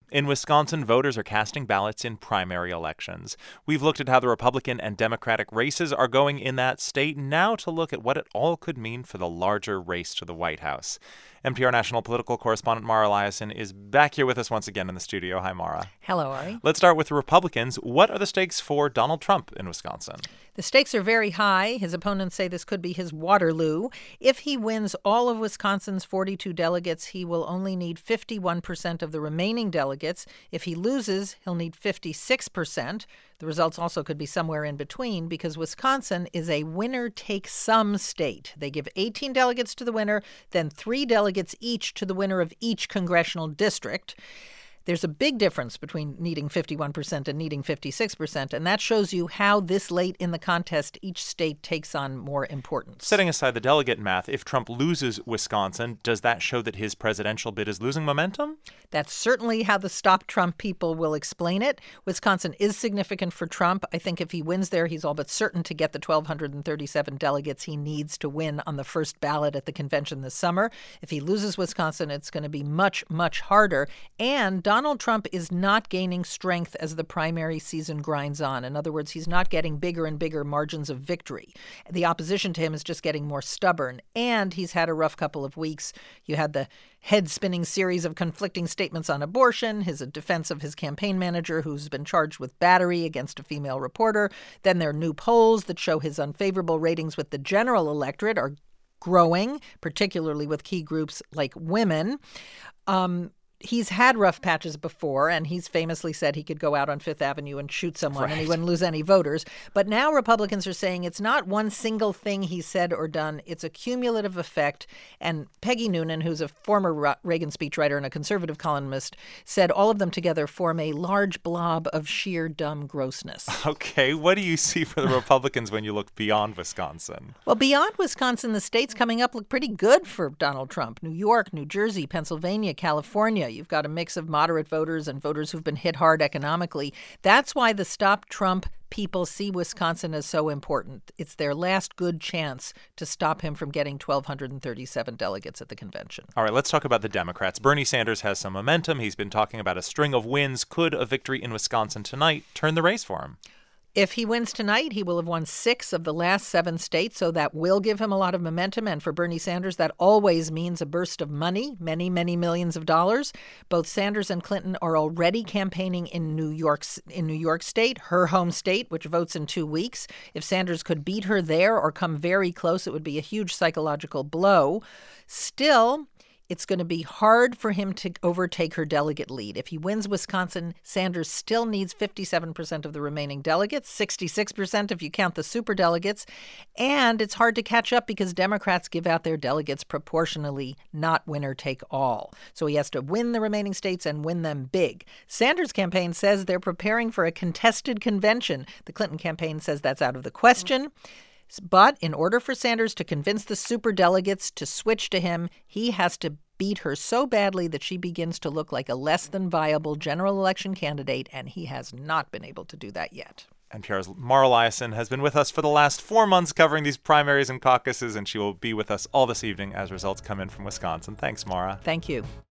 In Wisconsin, voters are casting ballots in primary elections. We've looked at how the Republican and Democratic races are going in that state. Now to look at what it all could mean for the larger race to the White House. NPR national political correspondent Mara Liasson is back here with us once again in the studio. Hi, Mara. Hello, Ari. Let's start with the Republicans. What are the stakes for Donald Trump in Wisconsin? The stakes are very high. His opponents say this could be his Waterloo. If he wins all of Wisconsin's 42 delegates, he will only need 51% of the remaining delegates. If he loses, he'll need 56%. The results also could be somewhere in between because Wisconsin is a winner-take-some state. They give 18 delegates to the winner, then 3 delegates each to the winner of each congressional district. There's a big difference between needing 51% and needing 56%, and that shows you how this late in the contest each state takes on more importance. Setting aside the delegate math, if Trump loses Wisconsin, does that show that his presidential bid is losing momentum? That's certainly how the Stop Trump people will explain it. Wisconsin is significant for Trump. I think if he wins there, he's all but certain to get the 1,237 delegates he needs to win on the first ballot at the convention this summer. If he loses Wisconsin, it's going to be much, much harder. And Donald Trump is not gaining strength as the primary season grinds on. In other words, he's not getting bigger and bigger margins of victory. The opposition to him is just getting more stubborn. And he's had a rough couple of weeks. You had the head-spinning series of conflicting statements on abortion, his defense of his campaign manager who's been charged with battery against a female reporter. Then there are new polls that show his unfavorable ratings with the general electorate are growing, particularly with key groups like women. He's had rough patches before, and he's famously said he could go out on Fifth Avenue and shoot someone and he wouldn't lose any voters. But now Republicans are saying it's not one single thing he said or done. It's a cumulative effect. And Peggy Noonan, who's a former Reagan speechwriter and a conservative columnist, said all of them together form a large blob of sheer dumb grossness. Okay, what do you see for the Republicans when you look beyond Wisconsin? Well, beyond Wisconsin, the states coming up look pretty good for Donald Trump. New York, New Jersey, Pennsylvania, California. You've got a mix of moderate voters and voters who've been hit hard economically. That's why the Stop Trump people see Wisconsin as so important. It's their last good chance to stop him from getting 1,237 delegates at the convention. All right, let's talk about the Democrats. Bernie Sanders has some momentum. He's been talking about a string of wins. Could a victory in Wisconsin tonight turn the race for him? If he wins tonight, he will have won 6 of the last 7 states, so that will give him a lot of momentum. And for Bernie Sanders, that always means a burst of money, many, many millions of dollars. Both Sanders and Clinton are already campaigning in New York State, her home state, which votes in 2 weeks. If Sanders could beat her there or come very close, it would be a huge psychological blow. Still, it's going to be hard for him to overtake her delegate lead. If he wins Wisconsin, Sanders still needs 57% of the remaining delegates, 66% if you count the superdelegates. And it's hard to catch up because Democrats give out their delegates proportionally, not winner take all. So he has to win the remaining states and win them big. Sanders' campaign says they're preparing for a contested convention. The Clinton campaign says that's out of the question. But in order for Sanders to convince the superdelegates to switch to him, he has to beat her so badly that she begins to look like a less than viable general election candidate, and he has not been able to do that yet. NPR's Mara Liasson has been with us for the last 4 months covering these primaries and caucuses, and she will be with us all this evening as results come in from Wisconsin. Thanks, Mara. Thank you.